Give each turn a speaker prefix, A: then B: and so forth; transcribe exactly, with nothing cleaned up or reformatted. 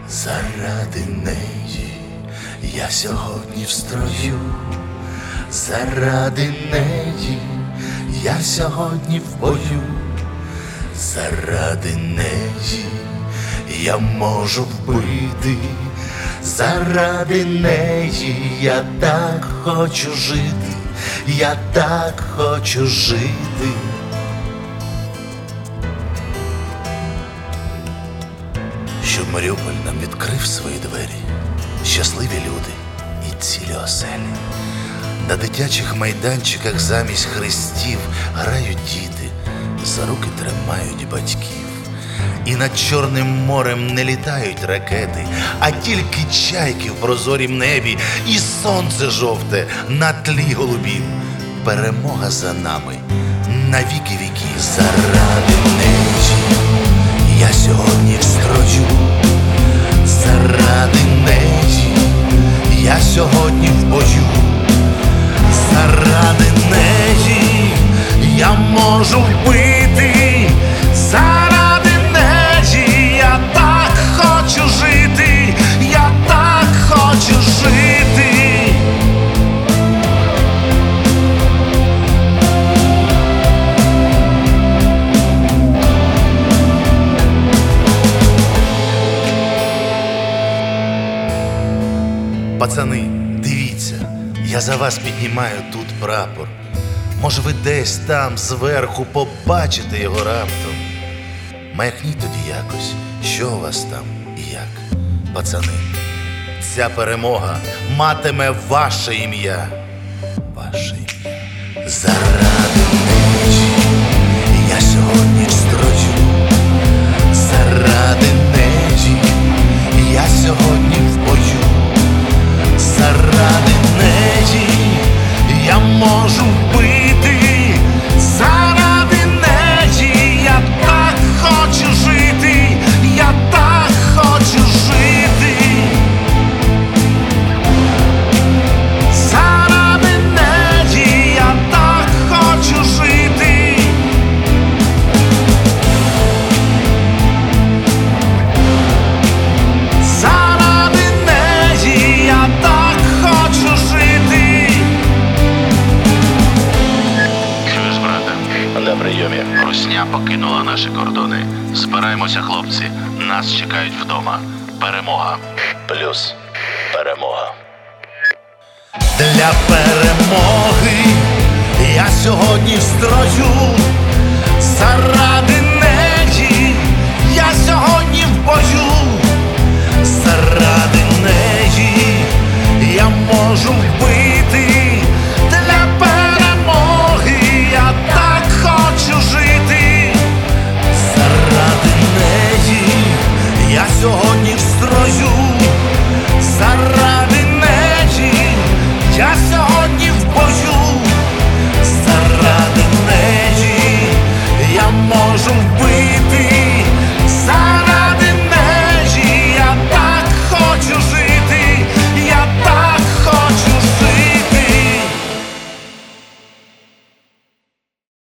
A: Заради неї я сьогодні в строю, заради неї я сьогодні в бою, заради неї я можу вбити, заради неї я так хочу жити, я так хочу жити. Щоб Маріуполь нам відкрив свої двері, щасливі люди і цілі оселі. На дитячих майданчиках замість хрестів грають діти, за руки тримають батьків. І над Чорним морем не літають ракети, а тільки чайки в прозорім небі, і сонце жовте на тлі голубів. Перемога за нами на віки віків. Заради неї я сьогодні в строю, заради неї я сьогодні в бою, заради неї я можу вбити, заради неї я так хочу жити, я так хочу жити. Пацани, дивіться, я за вас піднімаю тут прапор. Може, ви десь там зверху побачите його раптом. Маякніть тоді якось, що у вас там і як. Пацани, ця перемога матиме ваше ім'я. Ваше ім'я. Заради неї я сьогодні в строю, заради неї я сьогодні в бою, заради неї я можу вбити, заради неї я так хочу жити, я так хочу жити. Заради неї я так хочу жити. Заради неї я так хочу жити.
B: Чуєш, брате?
A: На прийомі.
B: Русня покинула наші кордони. Збираємося, хлопці. Нас чекають вдома. Перемога.
A: Плюс перемога. Для перемоги я сьогодні в строю,